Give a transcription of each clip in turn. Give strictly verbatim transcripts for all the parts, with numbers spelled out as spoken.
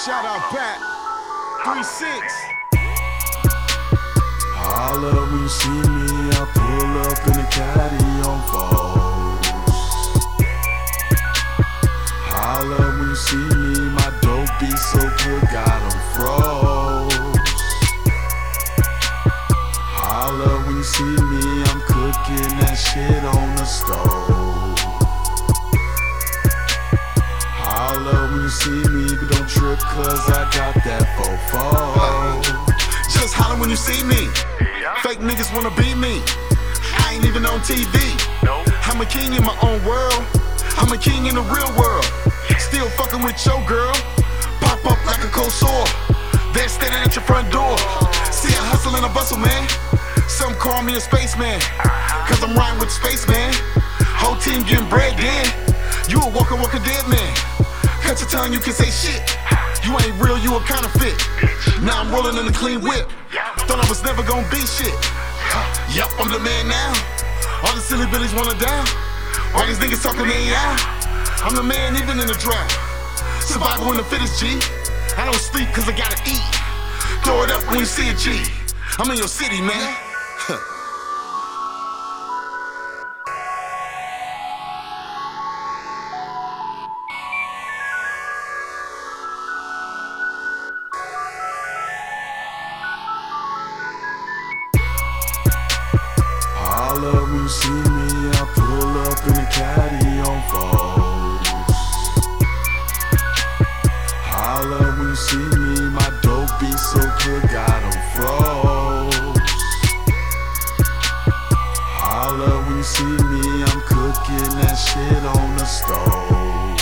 Shout out back, three six. Holla when you see me, I pull up in a caddy on foes. Holla when you see me, my dope be so good, got 'em froze. Holla when you see me, I'm cooking that shit on the stove. Holla when you see me, but don't trip cause I got that fofo. Just holler when you see me. Fake niggas wanna be me. I ain't even on T V. I'm a king in my own world. I'm a king in the real world. Still fucking with your girl. Pop up like a cold sore. They're standing at your front door. See I hustle and I bustle, man. Some call me a spaceman, cause I'm riding with the spaceman. Whole team getting bread then. You a walker, walker dead man. Cut your tongue, you can say shit. You ain't real, you a counterfeit. Now I'm rolling in a clean whip. Thought I was never gonna be shit. Yup, I'm the man now. All the silly billies wanna die. All these niggas talking they ain't out. I'm the man even in the drought. Survival in the fittest, G. I don't sleep cause I gotta eat. Throw it up when you see a G. I'm in your city, man. Holla when you see me, I pull up in a caddy on foes. Holla when you see me, my dope be so good, got 'em froze. Holla when you see me, I'm cooking that shit on the stove.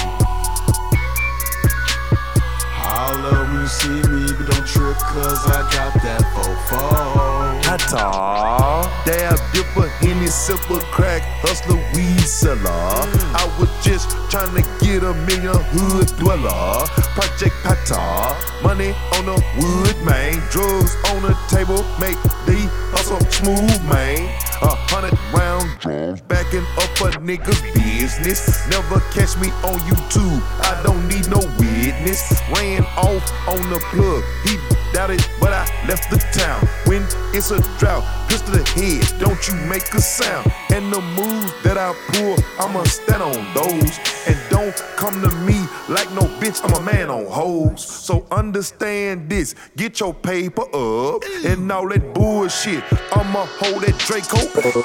Holla when you see me, but don't trip cause I got that fofo. Tall, dab dipper, Henny sipper, crack hustler, weed seller. I was just trying to get a million hood dweller. Project Pata, money on the wood, man. Drugs on the table, make the hustle smooth, man. A hundred round drums, backing up a nigga's business. Never catch me on YouTube, I don't need no witness. Ran off on the plug, he doubted, but I left the town. When it's a drought, pistol the head, don't you make a sound. And the moves that I pull, I'ma stand on those. And don't come to me like no bitch, I'm a man on hoes. So understand this, get your paper up. And all that bullshit, I'ma hold that Draco.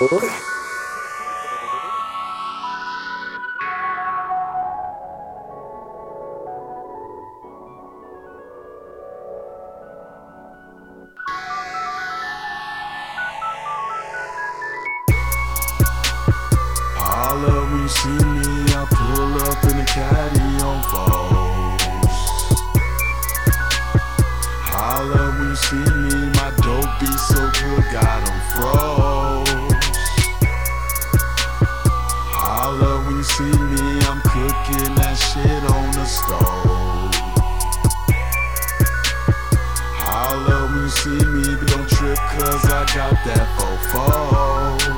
Holla when you see me, I pull up in a caddy on foes. Holla when you see me, my dope be so good, got 'em froze. Holla when you see me, I'm cooking that shit on the stove. Holla when you see me, but don't trip cause I got that fofo.